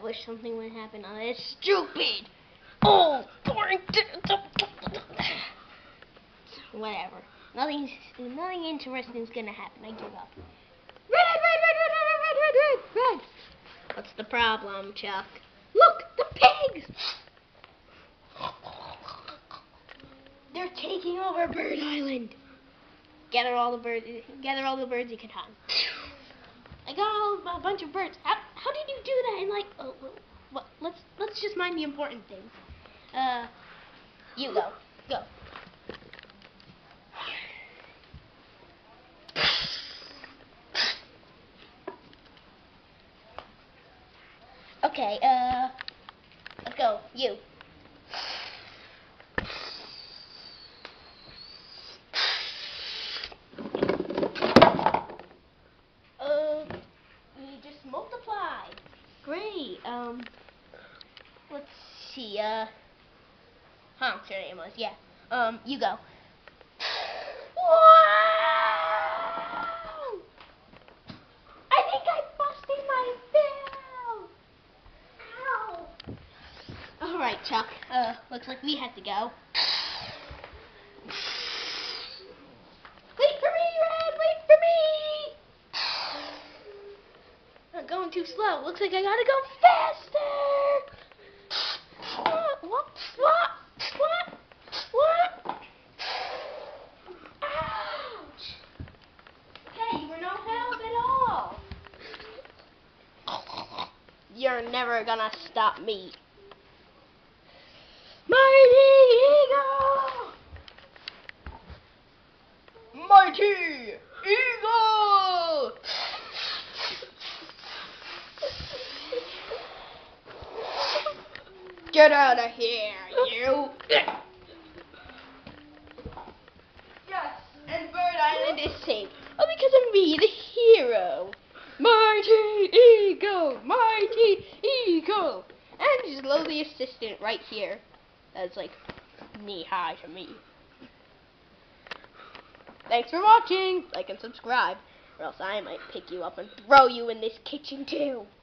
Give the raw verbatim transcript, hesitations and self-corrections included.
wish something would happen on this stupid old boring. Whatever. Nothing. Nothing interesting is gonna happen. I give up. Red, red, red, red, red, red, red, red, red. What's the problem, Chuck? Look, the pigs. They're taking over Bird Island. Gather all the birds. Gather all the birds you can find. I got all, a bunch of birds. How, how did you do that? And like, oh, well, let's let's just mind the important things. Uh, you go, go. Okay. Uh, let's go. You. Multiply. Great. Um, let's see. Uh, huh? Your name was yeah. Um, you go. Wow! I think I busted my bill. Ow! All right, Chuck. Uh, looks like we have to go. Wait for me, Red. Wait for me. I'm going too slow. Looks like I gotta go faster. What? What? What? What? What? Ouch! Hey, you were no help at all. You're never gonna stop me. Mighty Eagle! Mighty Eagle! Get out of here, you! Yes, and Bird Island is safe. Oh, because of me, the hero. Mighty Eagle! Mighty Eagle! And his lowly assistant right here. That's like knee-high to me. Thanks for watching. Like and subscribe, or else I might pick you up and throw you in this kitchen too.